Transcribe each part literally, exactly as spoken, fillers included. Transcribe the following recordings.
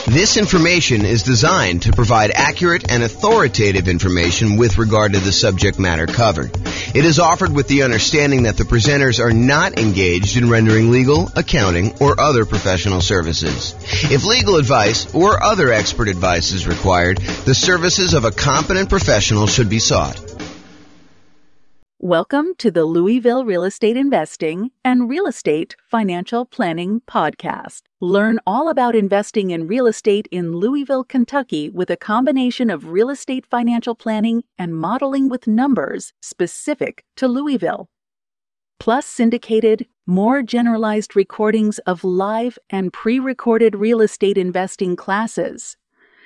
This information is designed to provide accurate and authoritative information with regard to the subject matter covered. It is offered with the understanding that the presenters are not engaged in rendering legal, accounting, or other professional services. If legal advice or other expert advice is required, the services of a competent professional should be sought. Welcome to the Louisville Real Estate Investing and Real Estate Financial Planning Podcast. Learn all about investing in real estate in Louisville, Kentucky with a combination of real estate financial planning and modeling with numbers specific to Louisville. Plus syndicated, more generalized recordings of live and pre-recorded real estate investing classes.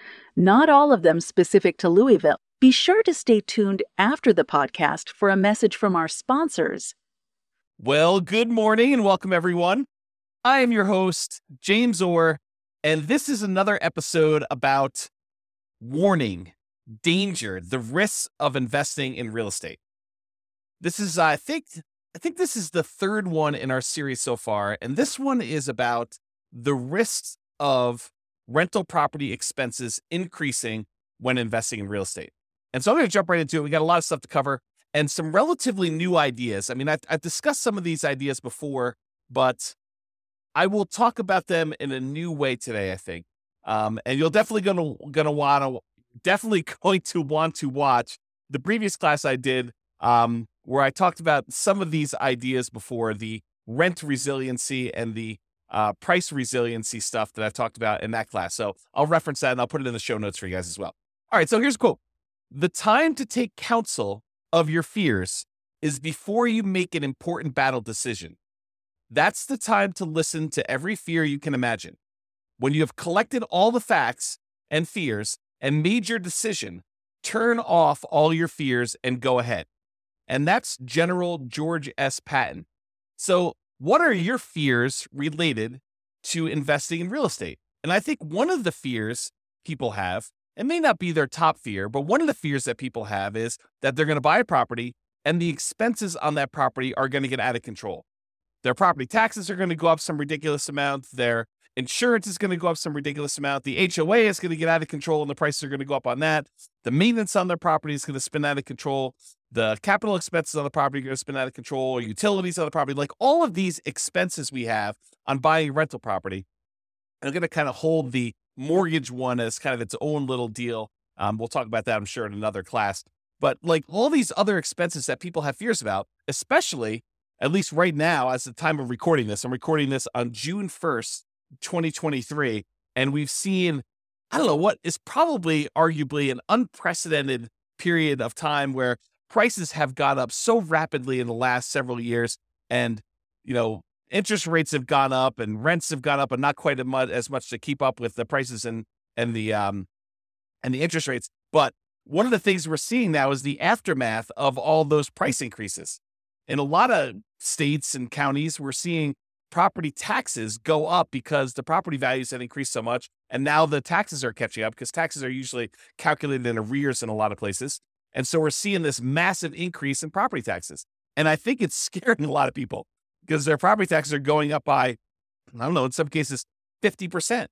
Not all of them specific to Louisville. Be sure to stay tuned after the podcast for a message from our sponsors. Well, good morning and welcome everyone. I am your host, James Orr, and this is another episode about warning, danger, the risks of investing in real estate. This is, I think, I think this is the third one in our series so far, and this one is about the risks of rental property expenses increasing when investing in real estate. And so I'm going to jump right into it. We got a lot of stuff to cover and some relatively new ideas. I mean, I've, I've discussed some of these ideas before, but I will talk about them in a new way today, I think. Um, and you're definitely going to going to want to definitely going to want to watch the previous class I did, um, where I talked about some of these ideas before, the rent resiliency and the uh, price resiliency stuff that I've talked about in that class. So I'll reference that and I'll put it in the show notes for you guys as well. All right, so here's a quote. The time to take counsel of your fears is before you make an important battle decision. That's the time to listen to every fear you can imagine. When you have collected all the facts and fears and made your decision, turn off all your fears and go ahead. And that's General George S. Patton. So what are your fears related to investing in real estate? And I think one of the fears people have, it may not be their top fear, but one of the fears that people have is that they're going to buy a property and the expenses on that property are going to get out of control. Their property taxes are going to go up some ridiculous amount. Their insurance is going to go up some ridiculous amount. The H O A is going to get out of control and the prices are going to go up on that. The maintenance on their property is going to spin out of control. The capital expenses on the property are going to spin out of control, or utilities on the property. Like all of these expenses we have on buying a rental property are going to kind of hold the mortgage one as kind of its own little deal. Um, we'll talk about that, I'm sure, in another class. But like all these other expenses that people have fears about, especially, at least right now, as the time of recording this, I'm recording this on June first, twenty twenty-three. And we've seen, I don't know, what is probably arguably an unprecedented period of time where prices have gone up so rapidly in the last several years. And, you know, interest rates have gone up and rents have gone up, but not quite as much, as much to keep up with the prices and and the um and the interest rates. But one of the things we're seeing now is the aftermath of all those price increases. In a lot of states and counties, we're seeing property taxes go up because the property values have increased so much, and now the taxes are catching up because taxes are usually calculated in arrears in a lot of places. And so we're seeing this massive increase in property taxes. And I think it's scaring a lot of people, because their property taxes are going up by, I don't know, in some cases, fifty percent,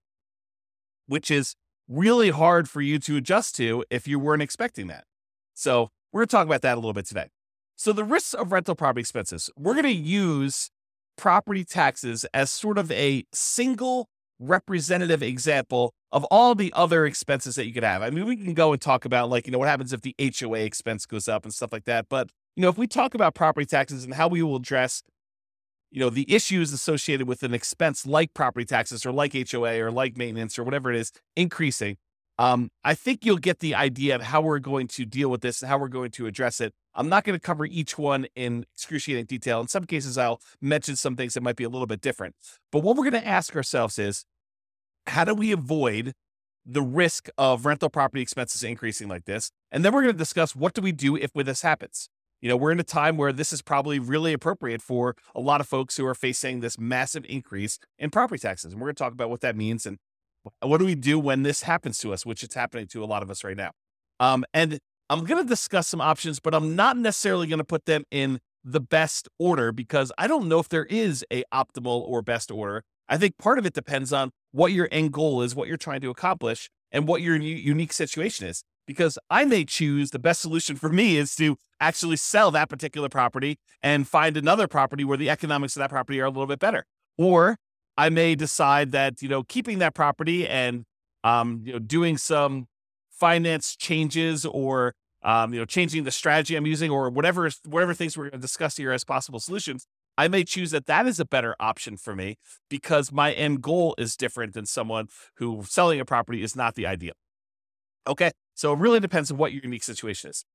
which is really hard for you to adjust to if you weren't expecting that. So we're going to talk about that a little bit today. So the risks of rental property expenses, we're going to use property taxes as sort of a single representative example of all the other expenses that you could have. I mean, we can go and talk about, like, you know, what happens if the H O A expense goes up and stuff like that. But, you know, if we talk about property taxes and how we will address, you know, the issues associated with an expense like property taxes or like H O A or like maintenance or whatever it is increasing, um, I think you'll get the idea of how we're going to deal with this and how we're going to address it. I'm not going to cover each one in excruciating detail. In some cases, I'll mention some things that might be a little bit different. But what we're going to ask ourselves is, how do we avoid the risk of rental property expenses increasing like this? And then we're going to discuss, what do we do if when this happens? You know, we're in a time where this is probably really appropriate for a lot of folks who are facing this massive increase in property taxes. And we're going to talk about what that means and what do we do when this happens to us, which it's happening to a lot of us right now. Um, and I'm going to discuss some options, but I'm not necessarily going to put them in the best order because I don't know if there is a optimal or best order. I think part of it depends on what your end goal is, what you're trying to accomplish, and what your u- unique situation is. Because I may choose the best solution for me is to actually sell that particular property and find another property where the economics of that property are a little bit better. Or I may decide that, you know, keeping that property and, um, you know, doing some finance changes or, um, you know, changing the strategy I'm using or whatever, whatever things we're going to discuss here as possible solutions, I may choose that that is a better option for me because my end goal is different than someone who selling a property is not the ideal. Okay. So it really depends on what your unique situation is.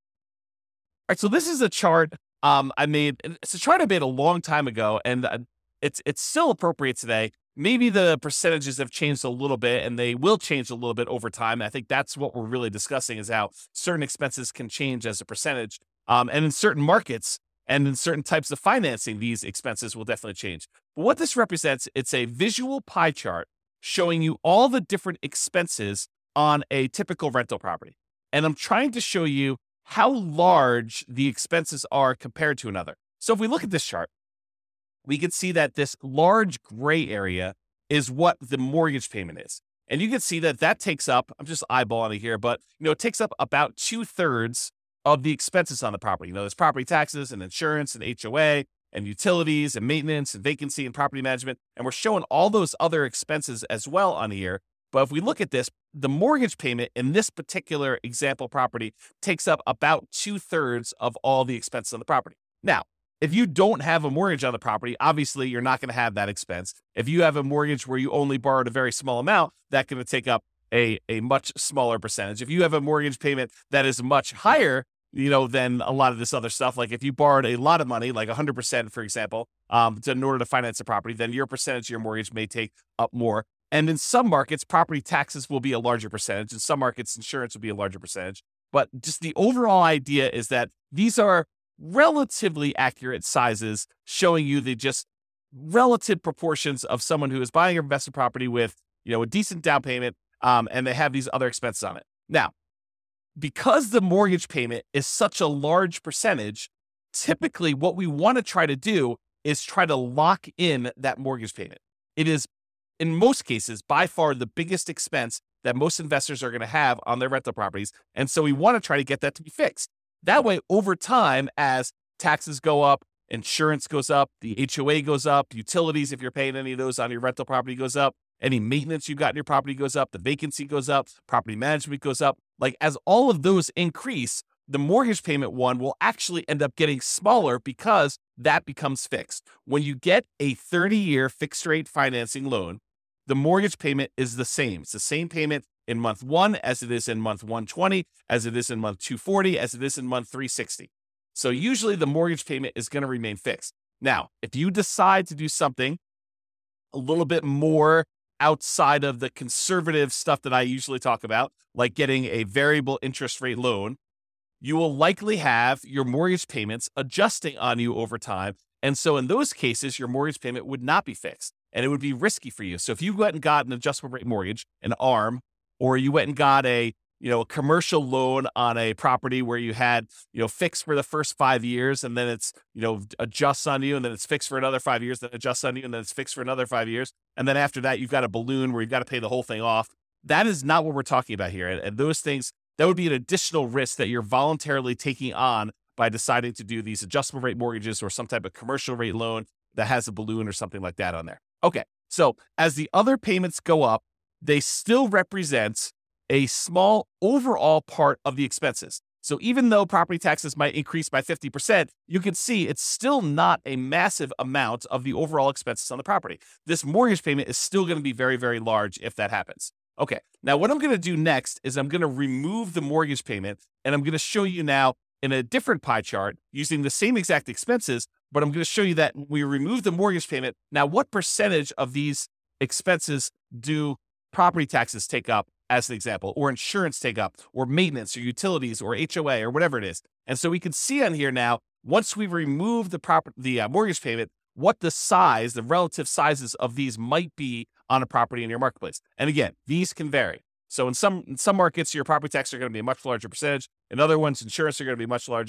All right. So this is a chart um, I made. It's a chart I made a long time ago, and uh, it's it's still appropriate today. Maybe the percentages have changed a little bit, and they will change a little bit over time. I think that's what we're really discussing is how certain expenses can change as a percentage. Um, and in certain markets and in certain types of financing, these expenses will definitely change. But what this represents, it's a visual pie chart showing you all the different expenses on a typical rental property. And I'm trying to show you how large the expenses are compared to another. So if we look at this chart, we can see that this large gray area is what the mortgage payment is. And you can see that that takes up, I'm just eyeballing it here, but you know, it takes up about two thirds of the expenses on the property. You know, there's property taxes and insurance and H O A and utilities and maintenance and vacancy and property management. And we're showing all those other expenses as well on here. But if we look at this, the mortgage payment in this particular example property takes up about two thirds of all the expenses on the property. Now, if you don't have a mortgage on the property, obviously you're not going to have that expense. If you have a mortgage where you only borrowed a very small amount, that's going to take up a, a much smaller percentage. If you have a mortgage payment that is much higher, you know, than a lot of this other stuff, like if you borrowed a lot of money, like one hundred percent, for example, um, to, in order to finance a property, then your percentage of your mortgage may take up more. And in some markets, property taxes will be a larger percentage. In some markets, insurance will be a larger percentage. But just the overall idea is that these are relatively accurate sizes showing you the just relative proportions of someone who is buying an investment property with, you know, a decent down payment, um, and they have these other expenses on it. Now, because the mortgage payment is such a large percentage, typically what we want to try to do is try to lock in that mortgage payment. It is, in most cases, by far the biggest expense that most investors are going to have on their rental properties. And so we want to try to get that to be fixed. That way, over time, as taxes go up, insurance goes up, the H O A goes up, utilities, if you're paying any of those on your rental property, goes up, any maintenance you've got in your property goes up, the vacancy goes up, property management goes up. Like as all of those increase, the mortgage payment one will actually end up getting smaller because that becomes fixed. When you get a thirty-year fixed rate financing loan, the mortgage payment is the same. It's the same payment in month one as it is in month one twenty, as it is in month two forty, as it is in month three sixty. So usually the mortgage payment is going to remain fixed. Now, if you decide to do something a little bit more outside of the conservative stuff that I usually talk about, like getting a variable interest rate loan, you will likely have your mortgage payments adjusting on you over time. And so in those cases, your mortgage payment would not be fixed and it would be risky for you. So if you went and got an adjustable rate mortgage, an ARM, or you went and got a, you know, a commercial loan on a property where you had, you know, fixed for the first five years and then it's, you know, adjusts on you and then it's fixed for another five years, then adjusts on you and then it's fixed for another five years. And then after that, you've got a balloon where you've got to pay the whole thing off. That is not what we're talking about here. And, and those things, that would be an additional risk that you're voluntarily taking on by deciding to do these adjustable rate mortgages or some type of commercial rate loan that has a balloon or something like that on there. Okay. So as the other payments go up, they still represent a small overall part of the expenses. So even though property taxes might increase by fifty percent, you can see it's still not a massive amount of the overall expenses on the property. This mortgage payment is still going to be very, very large if that happens. Okay, now what I'm going to do next is I'm going to remove the mortgage payment and I'm going to show you now in a different pie chart using the same exact expenses, but I'm going to show you that we remove the mortgage payment. Now, what percentage of these expenses do property taxes take up, as an example, or insurance take up, or maintenance, or utilities, or H O A, or whatever it is. And so we can see on here now, once we remove the proper, the uh, mortgage payment, what the size, the relative sizes of these might be on a property in your marketplace. And again, these can vary. So in some in some markets, your property taxes are going to be a much larger percentage. In other ones, insurance are going to be much larger.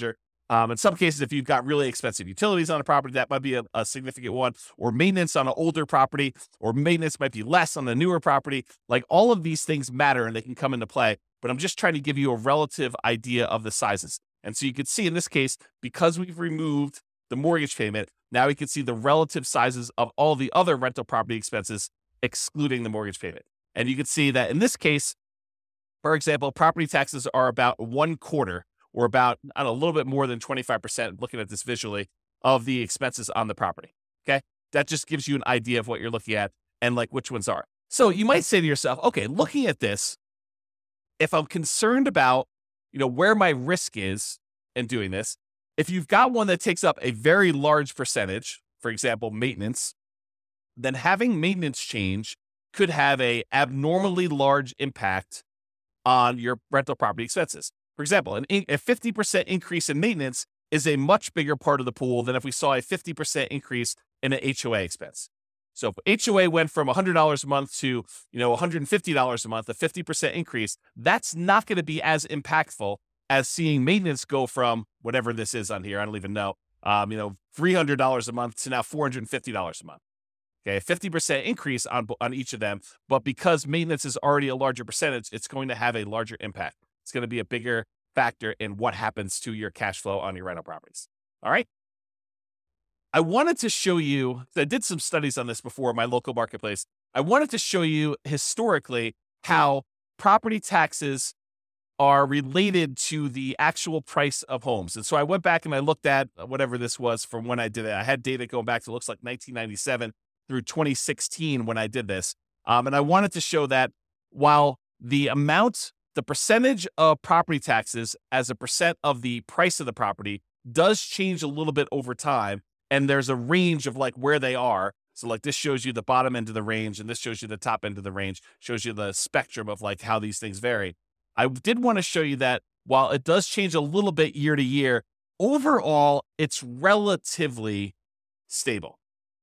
Um, in some cases, if you've got really expensive utilities on a property, that might be a, a significant one, or maintenance on an older property, or maintenance might be less on a newer property. Like all of these things matter and they can come into play, but I'm just trying to give you a relative idea of the sizes. And so you can see in this case, because we've removed the mortgage payment, now we can see the relative sizes of all the other rental property expenses, excluding the mortgage payment. And you can see that in this case, for example, property taxes are about one quarter or about I don't know, a little bit more than twenty-five percent, looking at this visually, of the expenses on the property. Okay. That just gives you an idea of what you're looking at and like which ones are. So you might say to yourself, okay, looking at this, if I'm concerned about, you know, where my risk is in doing this, if you've got one that takes up a very large percentage, for example, maintenance, then having maintenance change could have a abnormally large impact on your rental property expenses. For example, an in, a fifty percent increase in maintenance is a much bigger part of the pool than if we saw a fifty percent increase in an H O A expense. So if H O A went from one hundred dollars a month to, you know, one hundred fifty dollars a month, a fifty percent increase, that's not going to be as impactful as seeing maintenance go from whatever this is on here. I don't even know, um, you know, three hundred dollars a month to now four hundred fifty dollars a month. Okay, a fifty percent increase on, on each of them, but because maintenance is already a larger percentage, it's going to have a larger impact. It's going to be a bigger factor in what happens to your cash flow on your rental properties. All right. I wanted to show you, I did some studies on this before, my local marketplace. I wanted to show you historically how property taxes are related to the actual price of homes. And so I went back and I looked at whatever this was from when I did it. I had data going back to, looks like nineteen ninety-seven through twenty sixteen when I did this. Um, and I wanted to show that while the amount, the percentage of property taxes as a percent of the price of the property does change a little bit over time. And there's a range of like where they are. So like this shows you the bottom end of the range and this shows you the top end of the range, shows you the spectrum of like how these things vary. I did want to show you that while it does change a little bit year to year, overall, it's relatively stable.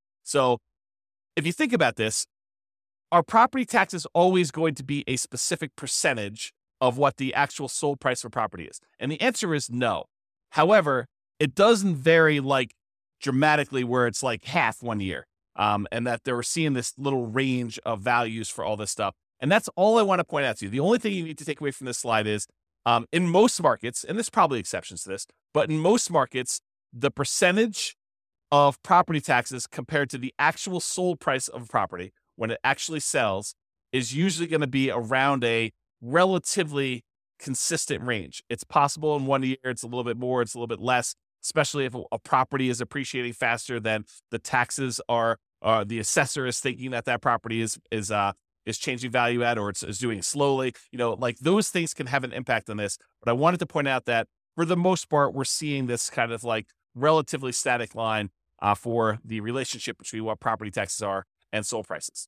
So if you think about this, are property taxes always going to be a specific percentage of what the actual sold price of property is? And the answer is no. However, it doesn't vary like dramatically where it's like half one year, um, and that they were seeing this little range of values for all this stuff. And that's all I want to point out to you. The only thing you need to take away from this slide is um, in most markets, and there's probably exceptions to this, but in most markets, the percentage of property taxes compared to the actual sold price of a property when it actually sells is usually going to be around a relatively consistent range. It's possible in one year, it's a little bit more, it's a little bit less, especially if a property is appreciating faster than the taxes are, uh, the assessor is thinking that that property is is uh, is changing value at, or it's is doing it slowly. You know, like those things can have an impact on this. But I wanted to point out that for the most part, we're seeing this kind of like relatively static line uh, for the relationship between what property taxes are and sold prices.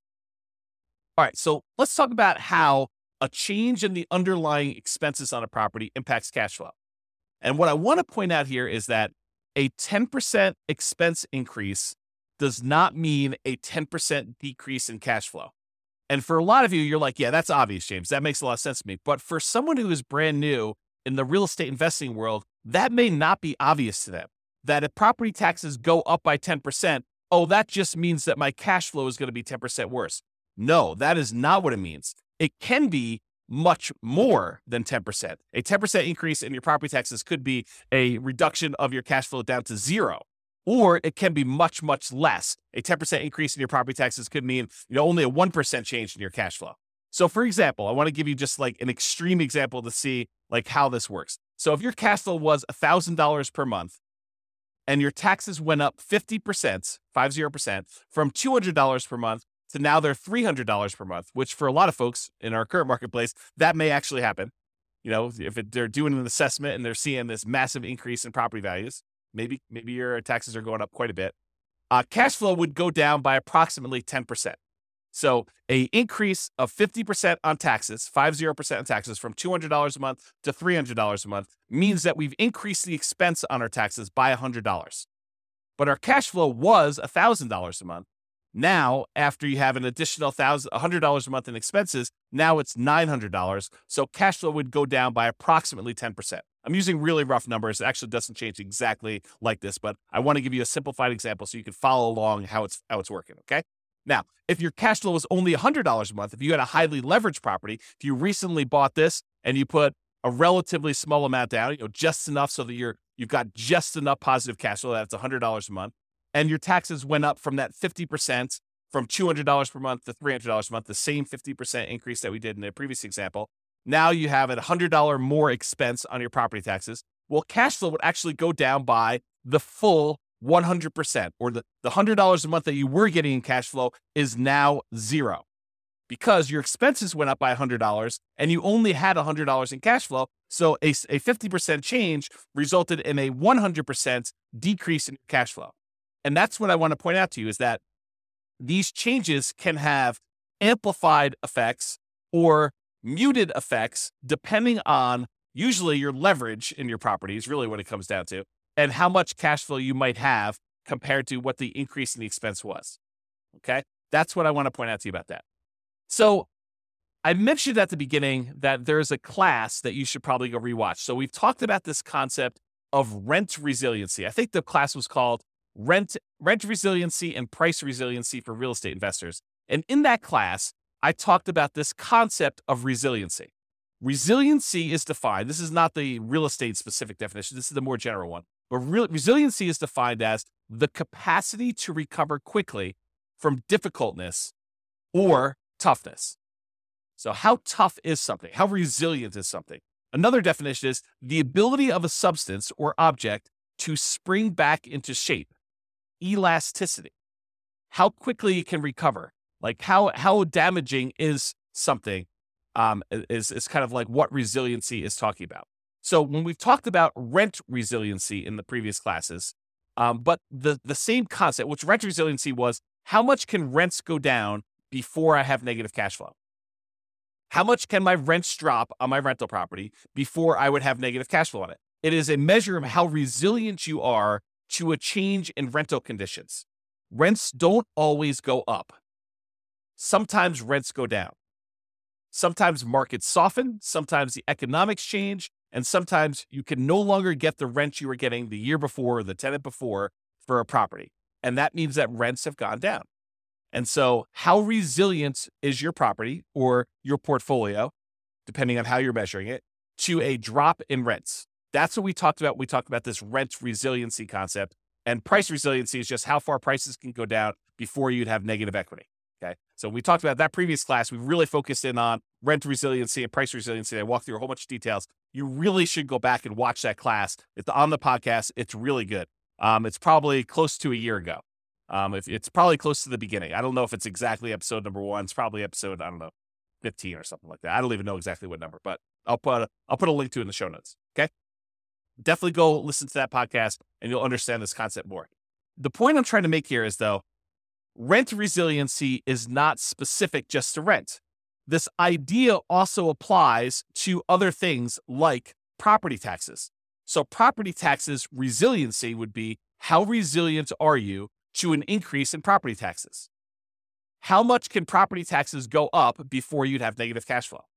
All right, so let's talk about how a change in the underlying expenses on a property impacts cash flow. And what I want to point out here is that a ten percent expense increase does not mean a ten percent decrease in cash flow. And for a lot of you, you're like, yeah, that's obvious, James. That makes a lot of sense to me. But for someone who is brand new in the real estate investing world, that may not be obvious to them. That if property taxes go up by ten percent, oh, that just means that my cash flow is going to be ten percent worse. No, that is not what it means. It can be much more than ten percent. A ten percent increase in your property taxes could be a reduction of your cash flow down to zero, or it can be much, much less. A ten percent increase in your property taxes could mean, you know, only a one percent change in your cash flow. So for example, I want to give you just like an extreme example to see like how this works. So if your cash flow was one thousand dollars per month and your taxes went up fifty percent, fifty percent from two hundred dollars per month to now they're three hundred dollars per month, which for a lot of folks in our current marketplace, that may actually happen. You know, if it, they're doing an assessment and they're seeing this massive increase in property values, maybe maybe your taxes are going up quite a bit. Uh, cash flow would go down by approximately ten percent. So a increase of fifty percent on taxes, fifty percent on taxes from two hundred dollars a month to three hundred dollars a month means that we've increased the expense on our taxes by one hundred dollars. But our cash flow was one thousand dollars a month. Now, after you have an additional one hundred dollars a month in expenses, now it's nine hundred dollars. So cash flow would go down by approximately ten percent. I'm using really rough numbers. It actually doesn't change exactly like this, but I want to give you a simplified example so you can follow along how it's how it's working, okay? Now, if your cash flow was only one hundred dollars a month, if you had a highly leveraged property, if you recently bought this and you put a relatively small amount down, you know, just enough so that you're you've got just enough positive cash flow, that's one hundred dollars a month, and your taxes went up from that fifty percent from two hundred dollars per month to three hundred dollars a month, the same fifty percent increase that we did in the previous example. Now you have a one hundred dollars more expense on your property taxes. Well, cash flow would actually go down by the full one hundred percent, or the, the one hundred dollars a month that you were getting in cash flow is now zero because your expenses went up by one hundred dollars and you only had one hundred dollars in cash flow. So a, a fifty percent change resulted in a one hundred percent decrease in cash flow. And that's what I want to point out to you is that these changes can have amplified effects or muted effects depending on usually your leverage in your property is really what it comes down to, and how much cash flow you might have compared to what the increase in the expense was. Okay? That's what I want to point out to you about that. So I mentioned at the beginning that there's a class that you should probably go rewatch. So we've talked about this concept of rent resiliency. I think the class was called Rent, Rent Resiliency and Price Resiliency for Real Estate Investors. And in that class, I talked about this concept of resiliency. Resiliency is defined, this is not the real estate specific definition, this is the more general one, but re- resiliency is defined as the capacity to recover quickly from difficultness or toughness. So how tough is something? How resilient is something? Another definition is the ability of a substance or object to spring back into shape. Elasticity. How quickly it can recover. Like how how damaging is something um, is, is kind of like what resiliency is talking about. So when we've talked about rent resiliency in the previous classes, um, but the, the same concept, which rent resiliency was, how much can rents go down before I have negative cash flow? How much can my rents drop on my rental property before I would have negative cash flow on it? It is a measure of how resilient you are to a change in rental conditions. Rents don't always go up. Sometimes rents go down. Sometimes markets soften, sometimes the economics change, and sometimes you can no longer get the rent you were getting the year before or the tenant before for a property. And that means that rents have gone down. And so how resilient is your property or your portfolio, depending on how you're measuring it, to a drop in rents? That's what we talked about. We talked about this rent resiliency concept. And price resiliency is just how far prices can go down before you'd have negative equity. Okay. So we talked about that previous class. We really focused in on rent resiliency and price resiliency. I walked through a whole bunch of details. You really should go back and watch that class. It's on the podcast. It's really good. Um, it's probably close to a year ago. Um, if it's probably close to the beginning. I don't know if it's exactly episode number one. It's probably episode, I don't know, fifteen or something like that. I don't even know exactly what number, but I'll put a, I'll put a link to it in the show notes. Okay. Definitely go listen to that podcast and you'll understand this concept more. The point I'm trying to make here is though, rent resiliency is not specific just to rent. This idea also applies to other things like property taxes. So property taxes resiliency would be, how resilient are you to an increase in property taxes? How much can property taxes go up before you'd have negative cash flow?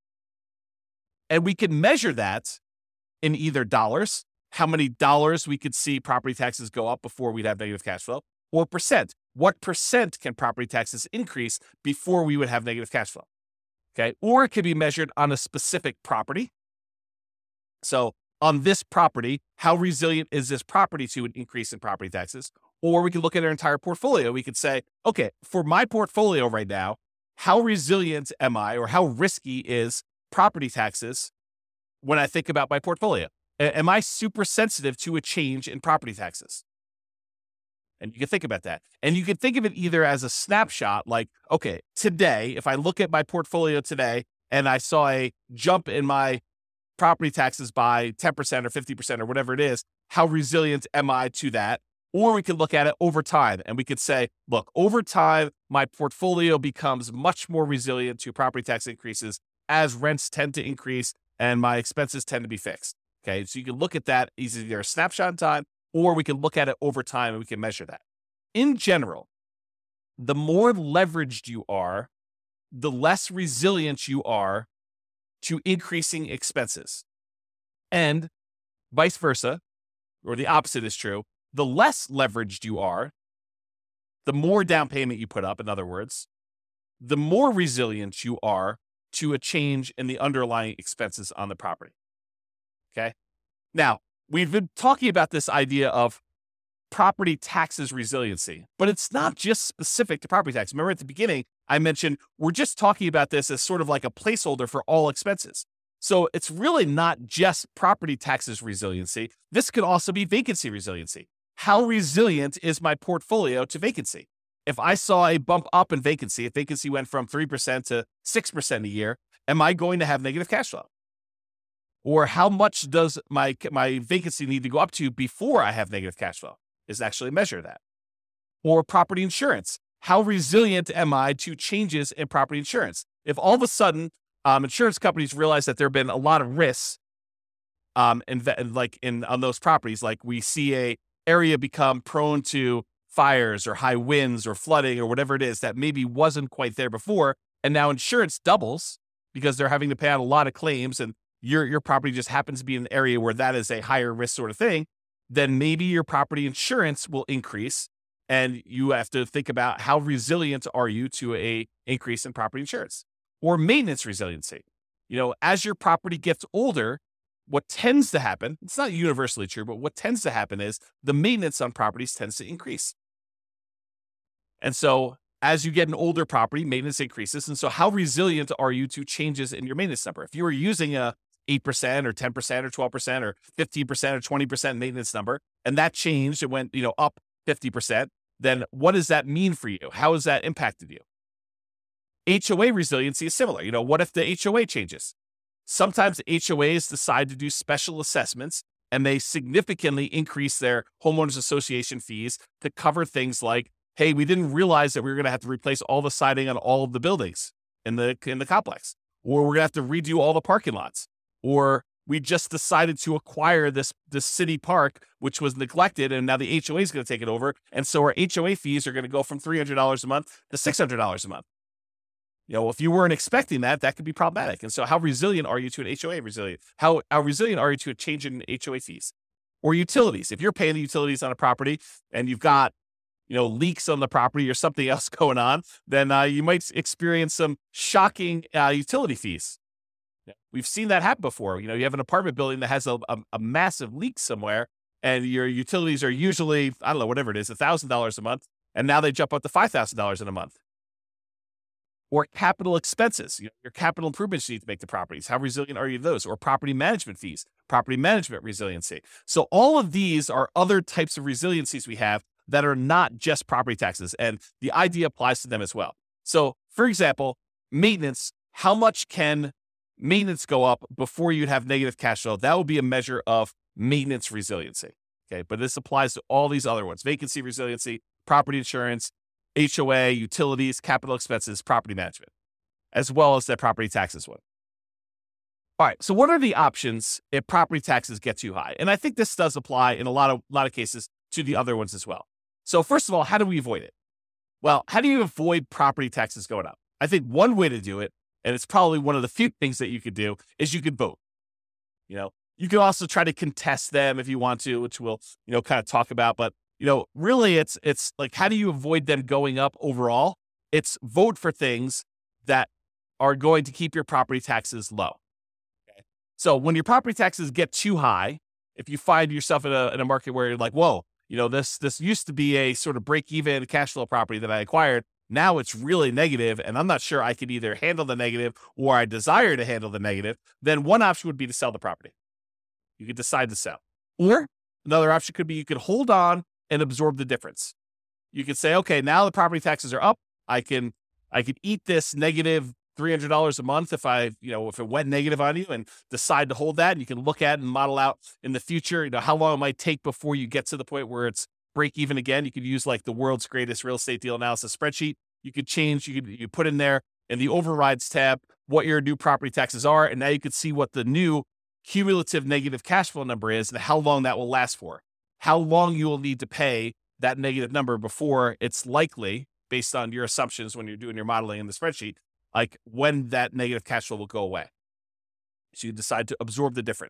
And we can measure that in either dollars, how many dollars we could see property taxes go up before we'd have negative cash flow, or percent. What percent can property taxes increase before we would have negative cash flow? Okay. Or it could be measured on a specific property. So on this property, how resilient is this property to an increase in property taxes? Or we could look at our entire portfolio. We could say, okay, for my portfolio right now, how resilient am I, or how risky is property taxes when I think about my portfolio? A- am I super sensitive to a change in property taxes? And you can think about that. And you can think of it either as a snapshot, like, okay, today, if I look at my portfolio today and I saw a jump in my property taxes by ten percent or fifty percent or whatever it is, how resilient am I to that? Or we could look at it over time and we could say, look, over time, my portfolio becomes much more resilient to property tax increases as rents tend to increase and my expenses tend to be fixed. Okay, so you can look at that as either a snapshot in time, or we can look at it over time and we can measure that. In general, the more leveraged you are, the less resilient you are to increasing expenses. And Vice versa, or the opposite is true. The less leveraged you are, the more down payment you put up, in other words, the more resilient you are to a change in the underlying expenses on the property. Okay? Now, we've been talking about this idea of property taxes resiliency, but it's not just specific to property tax. Remember at the beginning, I mentioned we're just talking about this as sort of like a placeholder for all expenses. So it's really not just property taxes resiliency. This could also be vacancy resiliency. How resilient is my portfolio to vacancy? If I saw a bump up in vacancy, if vacancy went from three percent to six percent a year, am I going to have negative cash flow? Or how much does my, my vacancy need to go up to before I have negative cash flow? Is actually measure that. Or property insurance. How resilient am I to changes in property insurance? If all of a sudden um, insurance companies realize that there have been a lot of risks um, in, like in on those properties, like we see a area become prone to fires or high winds or flooding or whatever it is that maybe wasn't quite there before, and now insurance doubles because they're having to pay out a lot of claims, and your your property just happens to be in an area where that is a higher risk sort of thing, then maybe your property insurance will increase, and you have to think about how resilient are you to a increase in property insurance. Or maintenance resiliency. You know, as your property gets older, what tends to happen, it's not universally true, but what tends to happen is the maintenance on properties tends to increase. And so as you get an older property, maintenance increases. And so how resilient are you to changes in your maintenance number? If you were using a eight percent or ten percent or twelve percent or fifteen percent or twenty percent maintenance number, and that changed, it went, you know, up fifty percent, then what does that mean for you? How has that impacted you? H O A resiliency is similar. You know, what if the H O A changes? Sometimes H O As decide to do special assessments, and they significantly increase their homeowners association fees to cover things like, hey, we didn't realize that we were going to have to replace all the siding on all of the buildings in the in the complex, or we're going to have to redo all the parking lots, or we just decided to acquire this, this city park, which was neglected, and now the H O A is going to take it over, and so our H O A fees are going to go from three hundred dollars a month to six hundred dollars a month. You know, if you weren't expecting that, that could be problematic. And so how resilient are you to an H O A resilient? How, how resilient are you to a change in H O A fees? Or utilities. If you're paying the utilities on a property and you've got, you know, leaks on the property or something else going on, then uh, you might experience some shocking uh, utility fees. We've seen that happen before. You know, you have an apartment building that has a, a, a massive leak somewhere, and your utilities are usually, I don't know, whatever it is, one thousand dollars a month, and now they jump up to five thousand dollars in a month. Or capital expenses, you know, your capital improvements you need to make the properties. How resilient are you to those? Or property management fees, property management resiliency. So all of these are other types of resiliencies we have that are not just property taxes, and the idea applies to them as well. So, for example, maintenance, how much can maintenance go up before you'd have negative cash flow? That would be a measure of maintenance resiliency. Okay, but this applies to all these other ones: vacancy resiliency, property insurance, H O A, utilities, capital expenses, property management, as well as that property taxes one. All right, so what are the options if property taxes get too high? And I think this does apply in a lot of lot of cases to the other ones as well. So first of all, how do we avoid it? Well, how do you avoid property taxes going up? I think one way to do it, and it's probably one of the few things that you could do, is you could vote. You know, you can also try to contest them if you want to, which we'll, you know, kind of talk about. But, you know, really it's, it's like, how do you avoid them going up overall? It's vote for things that are going to keep your property taxes low. Okay? So when your property taxes get too high, if you find yourself in a, in a market where you're like, whoa, you know, this, this used to be a sort of break-even cash flow property that I acquired. Now it's really negative, and I'm not sure I could either handle the negative or I desire to handle the negative, then one option would be to sell the property. You could decide to sell. Or another option could be you could hold on and absorb the difference. You could say, okay, now the property taxes are up. I can I could eat this negative three hundred dollars a month if I, you know, if it went negative on you, and decide to hold that. And you can look at and model out in the future, you know, how long it might take before you get to the point where it's break even again. You could use like the world's greatest real estate deal analysis spreadsheet. You could change, you could you put in there in the overrides tab what your new property taxes are, and now you could see what the new cumulative negative cash flow number is and how long that will last for. How long you will need to pay that negative number before it's likely, based on your assumptions when you're doing your modeling in the spreadsheet, like when that negative cash flow will go away. So you decide to absorb the difference.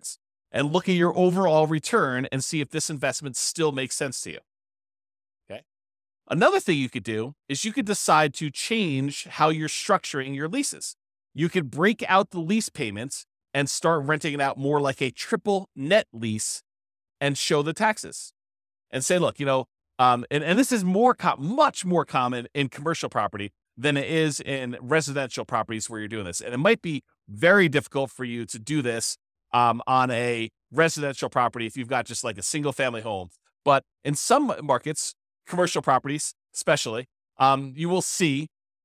and look at your overall return and see if this investment still makes sense to you. Okay. Another thing you could do is you could decide to change how you're structuring your leases. You could break out the lease payments and start renting it out more like a triple net lease and show the taxes and say, look, you know, um, and, and this is more, com- much more common in commercial property than it is in residential properties where you're doing this. And it might be very difficult for you to do this um, on a residential property if you've got just like a single family home. But in some markets, commercial properties especially, um, you will see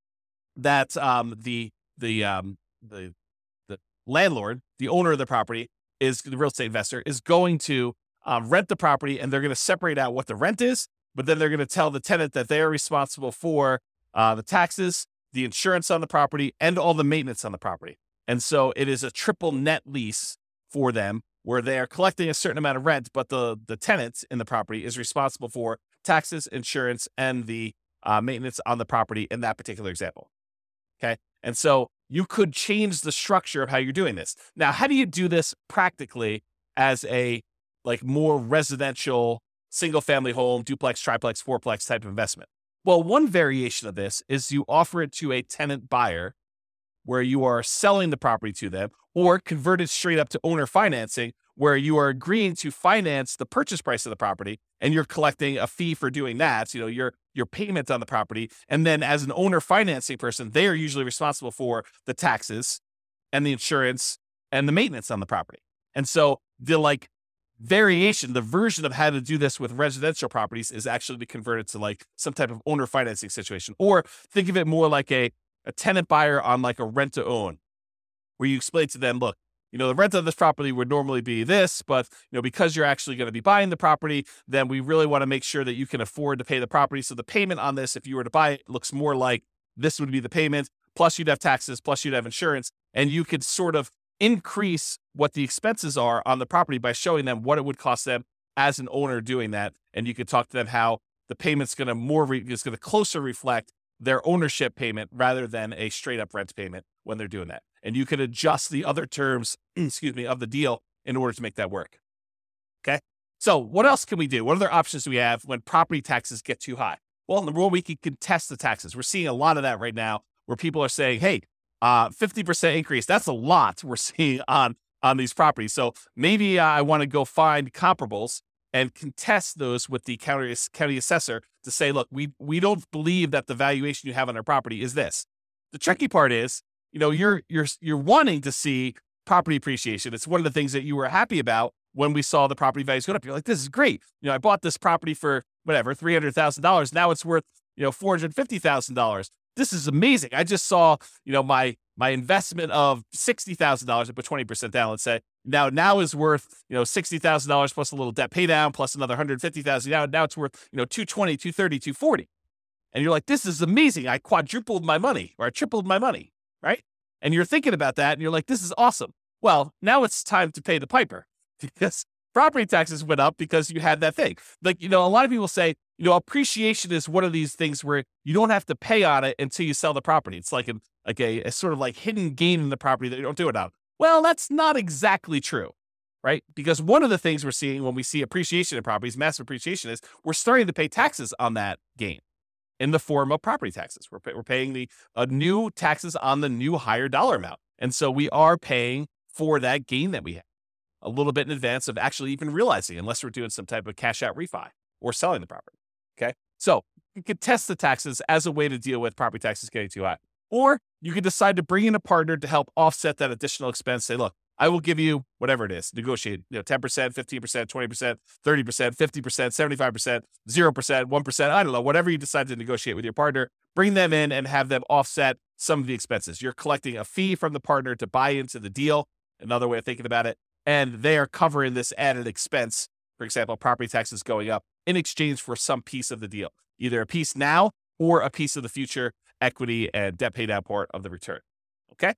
that um, the the um, the the landlord, the owner of the property, is the real estate investor, is going to um, rent the property, and they're going to separate out what the rent is, but then they're going to tell the tenant that they are responsible for uh, the taxes, the insurance on the property, and all the maintenance on the property. And so it is a triple net lease for them, where they are collecting a certain amount of rent, but the the tenant in the property is responsible for taxes, insurance, and the uh, maintenance on the property in that particular example. Okay. And so you could change the structure of how you're doing this. Now, how do you do this practically as a like more residential single family home, duplex, triplex, fourplex type of investment? Well, one variation of this is you offer it to a tenant buyer where you are selling the property to them, or convert it straight up to owner financing, where you are agreeing to finance the purchase price of the property and you're collecting a fee for doing that. So, you know, your, your payment on the property. And then as an owner financing person, they are usually responsible for the taxes and the insurance and the maintenance on the property. And so the like variation, the version of how to do this with residential properties is actually to convert it to like some type of owner financing situation, or think of it more like a, a tenant buyer on like a rent to own, where you explain to them, look, you know, the rent of this property would normally be this, but, you know, because you're actually going to be buying the property, then we really want to make sure that you can afford to pay the property. So the payment on this, if you were to buy it, looks more like this would be the payment, plus you'd have taxes, plus you'd have insurance, and you could sort of increase what the expenses are on the property by showing them what it would cost them as an owner doing that. And you could talk to them how the payment's going to more, re- is going to closer reflect their ownership payment rather than a straight up rent payment when they're doing that. And you can adjust the other terms, excuse me, of the deal in order to make that work. Okay. So what else can we do? What other options do we have when property taxes get too high? Well, number one, we can contest the taxes. We're seeing a lot of that right now, where people are saying, hey, uh, fifty percent increase. That's a lot we're seeing on, on these properties. So maybe uh, I want to go find comparables and contest those with the county, county assessor to say, look, we, we don't believe that the valuation you have on our property is this. The tricky part is, you know, you're, you're, you're wanting to see property appreciation. It's one of the things that you were happy about when we saw the property values go up. You're like, this is great. You know, I bought this property for whatever, three hundred thousand dollars. Now it's worth, you know, four hundred fifty thousand dollars. This is amazing. I just saw, you know, my, my investment of sixty thousand dollars, I put twenty percent down, let's say, now, now is worth, you know, sixty thousand dollars plus a little debt pay down, plus another one hundred fifty thousand dollars. Now, now it's worth, you know, two twenty, two thirty, two forty. And you're like, this is amazing. I quadrupled my money, or I tripled my money, right? And you're thinking about that and you're like, this is awesome. Well, now it's time to pay the piper, because property taxes went up because you had that thing. Like, you know, a lot of people say, you know, appreciation is one of these things where you don't have to pay on it until you sell the property. It's like a, like a, a sort of like hidden gain in the property that you don't do it on. Well, that's not exactly true, right? Because one of the things we're seeing when we see appreciation in properties, massive appreciation, is we're starting to pay taxes on that gain in the form of property taxes. We're, we're paying the uh, new taxes on the new higher dollar amount. And so we are paying for that gain that we have a little bit in advance of actually even realizing, unless we're doing some type of cash out refi or selling the property. Okay. So you could test the taxes as a way to deal with property taxes getting too high. Or you could decide to bring in a partner to help offset that additional expense. Say, look, I will give you whatever it is, negotiate, you know, ten percent, fifteen percent, twenty percent, thirty percent, fifty percent, seventy-five percent, zero percent, one percent. I don't know, whatever you decide to negotiate with your partner, bring them in and have them offset some of the expenses. You're collecting a fee from the partner to buy into the deal. Another way of thinking about it. And they are covering this added expense, for example, property taxes going up, in exchange for some piece of the deal, either a piece now or a piece of the future equity and debt pay down part of the return. Okay.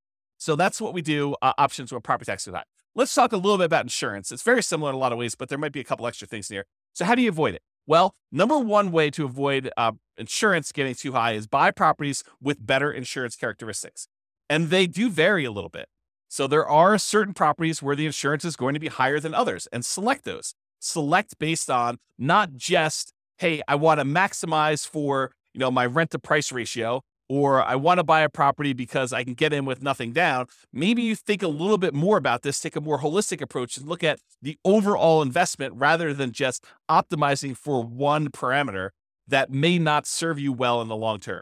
So that's what we do, uh, options when property taxes are high. Let's talk a little bit about insurance. It's very similar in a lot of ways, but there might be a couple extra things in here. So how do you avoid it? Well, number one way to avoid uh, insurance getting too high is buy properties with better insurance characteristics. And they do vary a little bit. So there are certain properties where the insurance is going to be higher than others, and select those. Select based on not just, hey, I want to maximize for, you know, my rent to price ratio, or I want to buy a property because I can get in with nothing down. Maybe you think a little bit more about this, take a more holistic approach and look at the overall investment rather than just optimizing for one parameter that may not serve you well in the long term.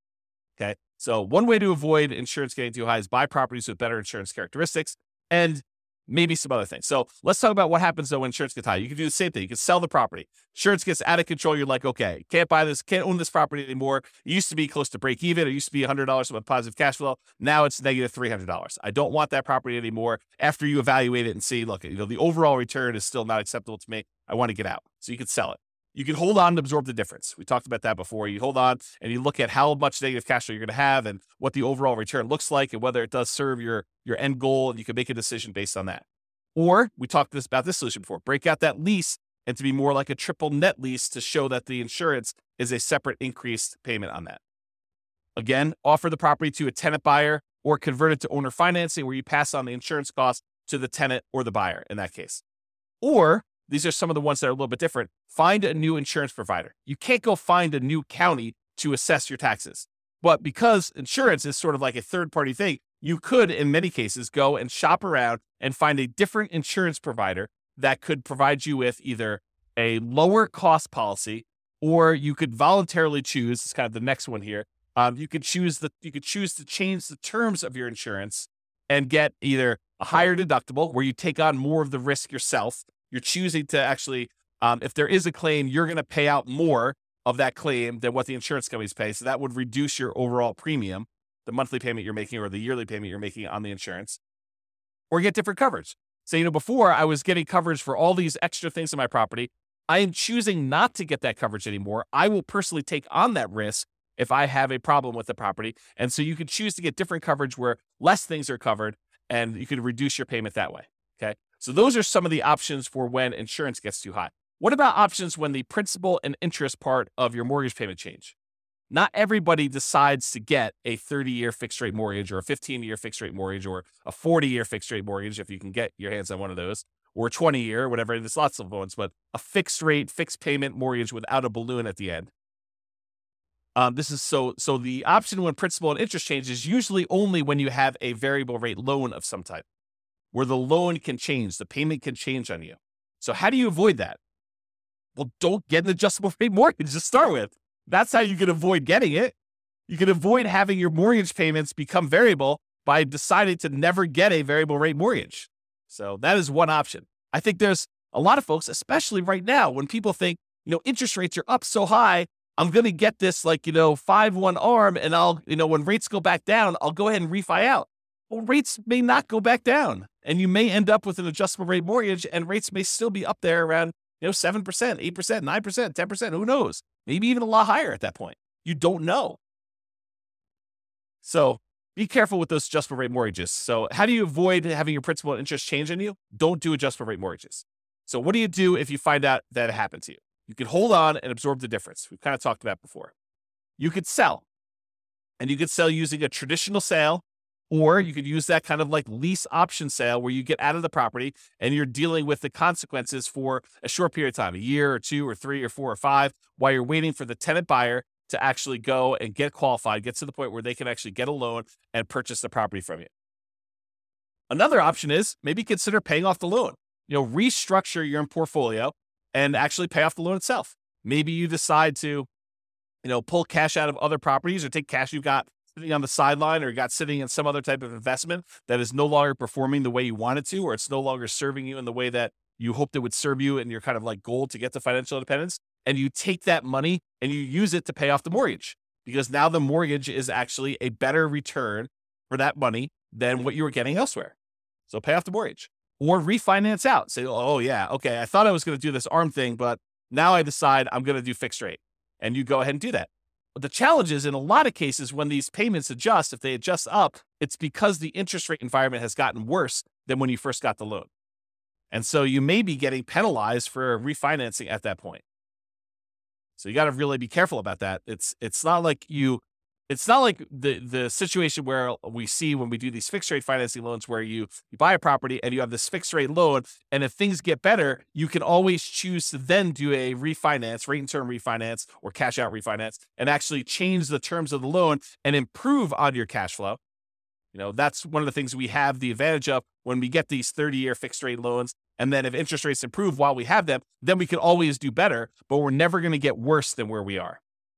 Okay. So one way to avoid insurance getting too high is buy properties with better insurance characteristics and maybe some other things. So let's talk about what happens though when insurance gets high. You can do the same thing. You can sell the property. Insurance gets out of control. You're like, okay, can't buy this, can't own this property anymore. It used to be close to break even. It used to be one hundred dollars with positive cash flow. Now it's negative three hundred dollars. I don't want that property anymore. After you evaluate it and see, look, you know, the overall return is still not acceptable to me. I want to get out. So you can sell it. You can hold on and absorb the difference. We talked about that before. You hold on and you look at how much negative cash flow you're going to have and what the overall return looks like and whether it does serve your, your end goal, and you can make a decision based on that. Or we talked this, about this solution before, break out that lease and to be more like a triple net lease to show that the insurance is a separate increased payment on that. Again, offer the property to a tenant buyer or convert it to owner financing where you pass on the insurance cost to the tenant or the buyer in that case. Or these are some of the ones that are a little bit different. Find a new insurance provider. You can't go find a new county to assess your taxes. But because insurance is sort of like a third-party thing, you could, in many cases, go and shop around and find a different insurance provider that could provide you with either a lower cost policy, or you could voluntarily choose, it's kind of the next one here, um, you could choose the you could choose to change the terms of your insurance and get either a higher deductible where you take on more of the risk yourself. You're choosing to actually, um, if there is a claim, you're going to pay out more of that claim than what the insurance companies pay. So that would reduce your overall premium, the monthly payment you're making or the yearly payment you're making on the insurance, or get different coverage. So, you know, before I was getting coverage for all these extra things in my property. I am choosing not to get that coverage anymore. I will personally take on that risk if I have a problem with the property. And so you can choose to get different coverage where less things are covered and you can reduce your payment that way. Okay. So those are some of the options for when insurance gets too high. What about options when the principal and interest part of your mortgage payment change? Not everybody decides to get a thirty-year fixed rate mortgage or a fifteen-year fixed rate mortgage or a forty-year fixed rate mortgage, if you can get your hands on one of those, or twenty-year, whatever. There's lots of ones, but a fixed rate, fixed payment mortgage without a balloon at the end. Um, this is so, so the option when principal and interest change is usually only when you have a variable rate loan of some type, where the loan can change, the payment can change on you. So how do you avoid that? Well, don't get an adjustable rate mortgage to start with. That's how you can avoid getting it. You can avoid having your mortgage payments become variable by deciding to never get a variable rate mortgage. So that is one option. I think there's a lot of folks, especially right now, when people think, you know, interest rates are up so high, I'm going to get this like, you know, five one arm and I'll, you know, when rates go back down, I'll go ahead and refi out. Well, rates may not go back down and you may end up with an adjustable rate mortgage and rates may still be up there around, you know, seven percent, eight percent, nine percent, ten percent, who knows? Maybe even a lot higher at that point. You don't know. So be careful with those adjustable rate mortgages. So how do you avoid having your principal and interest change on you? Don't do adjustable rate mortgages. So what do you do if you find out that it happened to you? You can hold on and absorb the difference. We've kind of talked about before. You could sell. And you could sell using a traditional sale, or you could use that kind of like lease option sale where you get out of the property and you're dealing with the consequences for a short period of time, a year or two or three or four or five, while you're waiting for the tenant buyer to actually go and get qualified, get to the point where they can actually get a loan and purchase the property from you. Another option is maybe consider paying off the loan. You know, restructure your portfolio and actually pay off the loan itself. Maybe you decide to, you know, pull cash out of other properties or take cash you've got sitting on the sideline or you got sitting in some other type of investment that is no longer performing the way you want it to, or it's no longer serving you in the way that you hoped it would serve you in your kind of like goal to get to financial independence. And you take that money and you use it to pay off the mortgage, because now the mortgage is actually a better return for that money than what you were getting elsewhere. So pay off the mortgage or refinance out. Say, oh yeah, okay, I thought I was going to do this ARM thing, but now I decide I'm going to do fixed rate. And you go ahead and do that. But the challenge is in a lot of cases when these payments adjust, if they adjust up, it's because the interest rate environment has gotten worse than when you first got the loan. And so you may be getting penalized for refinancing at that point. So you got to really be careful about that. It's it's not like you it's not like the the situation where we see when we do these fixed rate financing loans where you, you buy a property and you have this fixed rate loan, and if things get better, you can always choose to then do a refinance, rate and term refinance or cash out refinance, and actually change the terms of the loan and improve on your cash flow. You know, that's one of the things we have the advantage of when we get these thirty-year fixed rate loans. And then if interest rates improve while we have them, then we can always do better, but we're never going to get worse than where we are.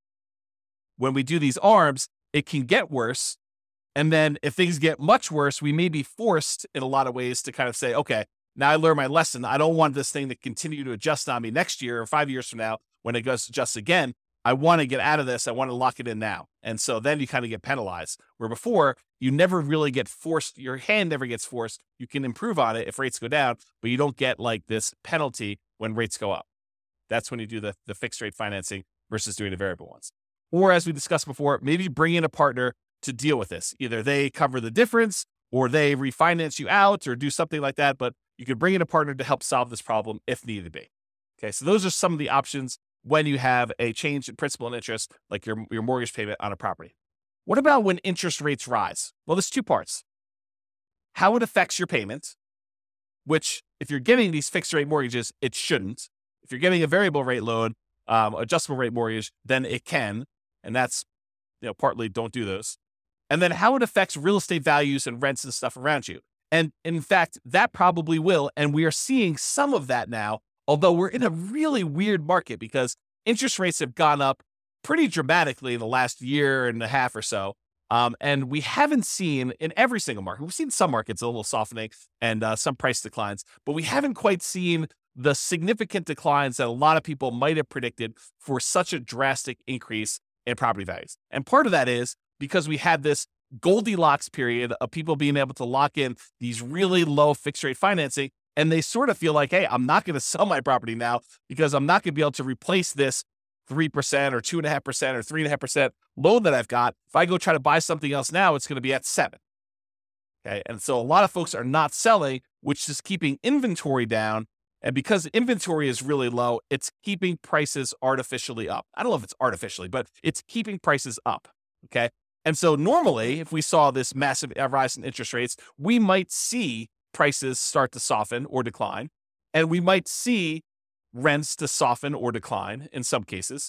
When we do these ARMs, it can get worse. And then if things get much worse, we may be forced in a lot of ways to kind of say, okay, now I learned my lesson. I don't want this thing to continue to adjust on me next year or five years from now when it goes adjusts again. I want to get out of this. I want to lock it in now. And so then you kind of get penalized, where before you never really get forced. Your hand never gets forced. You can improve on it if rates go down, but you don't get like this penalty when rates go up. That's when you do the, the fixed rate financing versus doing the variable ones. Or as we discussed before, maybe bring in a partner to deal with this. Either they cover the difference or they refinance you out or do something like that. But you could bring in a partner to help solve this problem if needed be. Okay, so those are some of the options when you have a change in principal and interest, like your, your mortgage payment on a property. What about when interest rates rise? Well, there's two parts. How it affects your payment, which if you're getting these fixed rate mortgages, it shouldn't. If you're getting a variable rate loan, um, adjustable rate mortgage, then it can. And that's, you know, partly don't do those. And then how it affects real estate values and rents and stuff around you. And in fact, that probably will. And we are seeing some of that now, although we're in a really weird market because interest rates have gone up pretty dramatically in the last year and a half or so. Um, and we haven't seen in every single market, we've seen some markets a little softening and uh, some price declines, but we haven't quite seen the significant declines that a lot of people might have predicted for such a drastic increase in property values. And part of that is because we had this Goldilocks period of people being able to lock in these really low fixed rate financing. And they sort of feel like, hey, I'm not going to sell my property now because I'm not going to be able to replace this three percent or two point five percent or three point five percent loan that I've got. If I go try to buy something else now, it's going to be at seven. Okay. And so a lot of folks are not selling, which is keeping inventory down. And because inventory is really low, it's keeping prices artificially up. I don't know if it's artificially, but it's keeping prices up. Okay. And so normally, if we saw this massive rise in interest rates, we might see prices start to soften or decline, and we might see rents to soften or decline in some cases.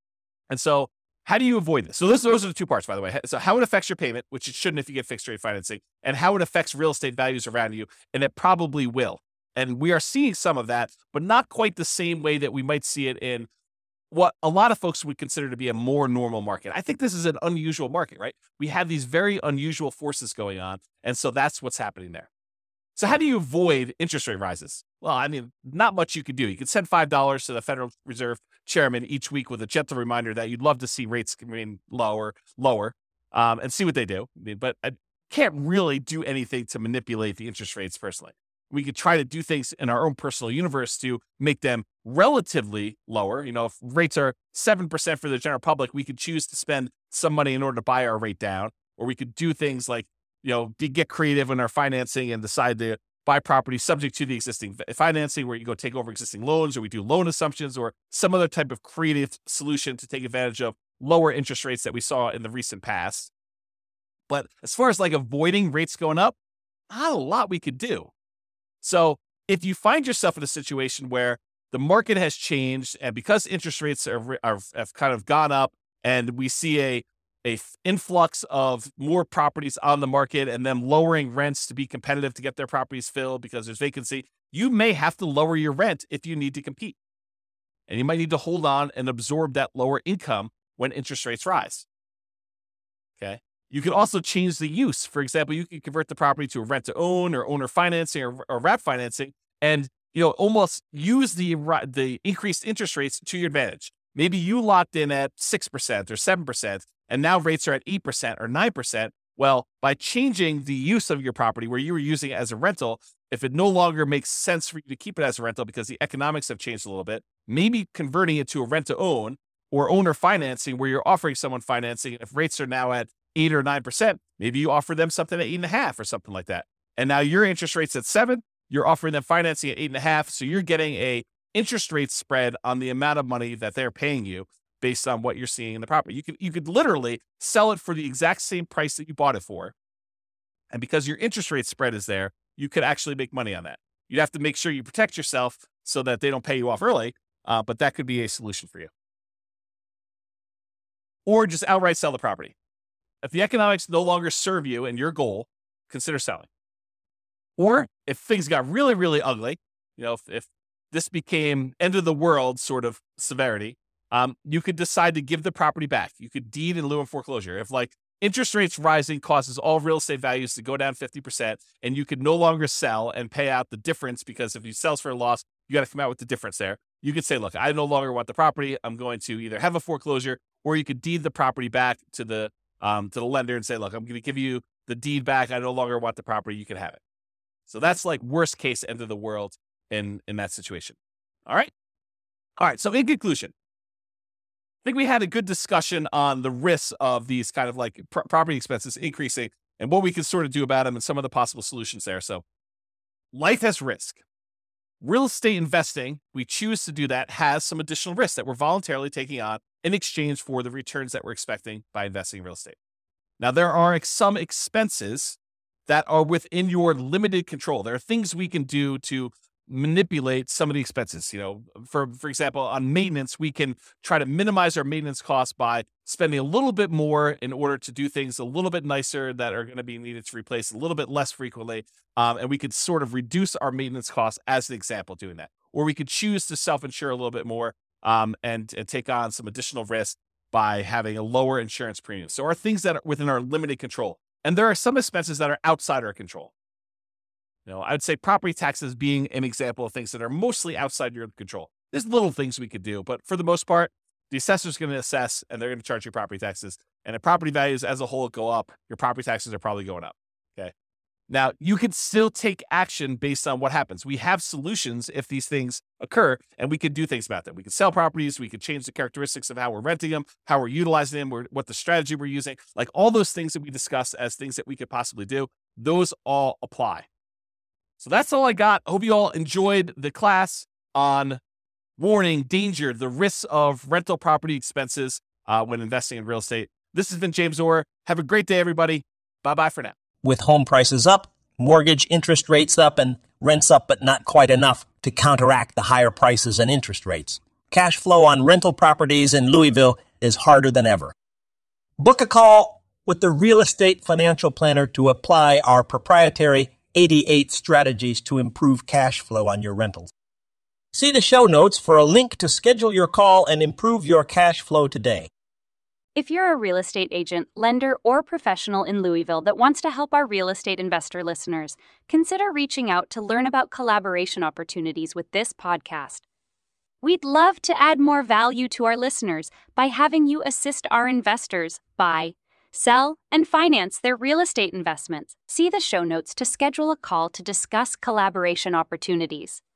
And so how do you avoid this? So this, those are the two parts, by the way. So how it affects your payment, which it shouldn't if you get fixed rate financing, and how it affects real estate values around you, and it probably will. And we are seeing some of that, but not quite the same way that we might see it in what a lot of folks would consider to be a more normal market. I think this is an unusual market, right? We have these very unusual forces going on, and so that's what's happening there. So how do you avoid interest rate rises? Well, I mean, not much you can do. You can send five dollars to the Federal Reserve chairman each week with a gentle reminder that you'd love to see rates remain lower, lower, um, and see what they do. I mean, but I can't really do anything to manipulate the interest rates personally. We could try to do things in our own personal universe to make them relatively lower. You know, if rates are seven percent for the general public, we could choose to spend some money in order to buy our rate down, or we could do things like, you know, be, get creative in our financing and decide to buy property subject to the existing financing, where you go take over existing loans, or we do loan assumptions, or some other type of creative solution to take advantage of lower interest rates that we saw in the recent past. But as far as like avoiding rates going up, not a lot we could do. So if you find yourself in a situation where the market has changed, and because interest rates are, are have kind of gone up, and we see a a influx of more properties on the market and them lowering rents to be competitive to get their properties filled because there's vacancy, you may have to lower your rent if you need to compete. And you might need to hold on and absorb that lower income when interest rates rise. Okay. You can also change the use. For example, you can convert the property to a rent to own or owner financing or, or wrap financing, and, you know, almost use the, the increased interest rates to your advantage. Maybe you locked in at six percent or seven percent, and now rates are at eight percent or nine percent. Well, by changing the use of your property where you were using it as a rental, if it no longer makes sense for you to keep it as a rental because the economics have changed a little bit, maybe converting it to a rent to own or owner financing where you're offering someone financing. If rates are now at eight or nine percent, maybe you offer them something at eight and a half or something like that. And now your interest rate's at seven, you're offering them financing at eight and a half. So you're getting a interest rate spread on the amount of money that they're paying you. based on what you're seeing in the property. You could you could literally sell it for the exact same price that you bought it for. And because your interest rate spread is there, you could actually make money on that. You'd have to make sure you protect yourself so that they don't pay you off early, uh, but that could be a solution for you. Or just outright sell the property. If the economics no longer serve you and your goal, consider selling. Or if things got really, really ugly, you know, if, if this became end of the world sort of severity, um, you could decide to give the property back. You could deed in lieu of foreclosure. If like interest rates rising causes all real estate values to go down fifty percent and you could no longer sell and pay out the difference, because if you sell for a loss, you got to come out with the difference there. You could say, look, I no longer want the property. I'm going to either have a foreclosure, or you could deed the property back to the um, to the lender and say, look, I'm going to give you the deed back. I no longer want the property. You can have it. So that's like worst case end of the world in, in that situation. All right. All right. So in conclusion, I think we had a good discussion on the risks of these kind of like pr- property expenses increasing and what we can sort of do about them and some of the possible solutions there. So life has risk. Real estate investing, we choose to do that, has some additional risks that we're voluntarily taking on in exchange for the returns that we're expecting by investing in real estate. Now, there are some expenses that are within your limited control. There are things we can do to manipulate some of the expenses. You know, for, for example, on maintenance, we can try to minimize our maintenance costs by spending a little bit more in order to do things a little bit nicer that are going to be needed to replace a little bit less frequently. Um, and we could sort of reduce our maintenance costs as an example doing that. Or we could choose to self-insure a little bit more um, and, and take on some additional risk by having a lower insurance premium. So, are things that are within our limited control. And there are some expenses that are outside our control. You know, I would say property taxes being an example of things that are mostly outside your control. There's little things we could do, but for the most part, the assessor's going to assess and they're going to charge you property taxes. And if property values as a whole go up, your property taxes are probably going up. Okay. Now, you can still take action based on what happens. We have solutions if these things occur, and we can do things about them. We can sell properties. We can change the characteristics of how we're renting them, how we're utilizing them, or what the strategy we're using. Like all those things that we discuss as things that we could possibly do, those all apply. So that's all I got. I hope you all enjoyed the class on warning, danger, the risks of rental property expenses uh, when investing in real estate. This has been James Orr. Have a great day, everybody. Bye-bye for now. With home prices up, mortgage interest rates up, and rents up but not quite enough to counteract the higher prices and interest rates, cash flow on rental properties in Louisville is harder than ever. Book a call with the Real Estate Financial Planner to apply our proprietary eighty-eight strategies to improve cash flow on your rentals. See the show notes for a link to schedule your call and improve your cash flow today. If you're a real estate agent, lender, or professional in Louisville that wants to help our real estate investor listeners, consider reaching out to learn about collaboration opportunities with this podcast. We'd love to add more value to our listeners by having you assist our investors buy, sell, and finance their real estate investments. See the show notes to schedule a call to discuss collaboration opportunities.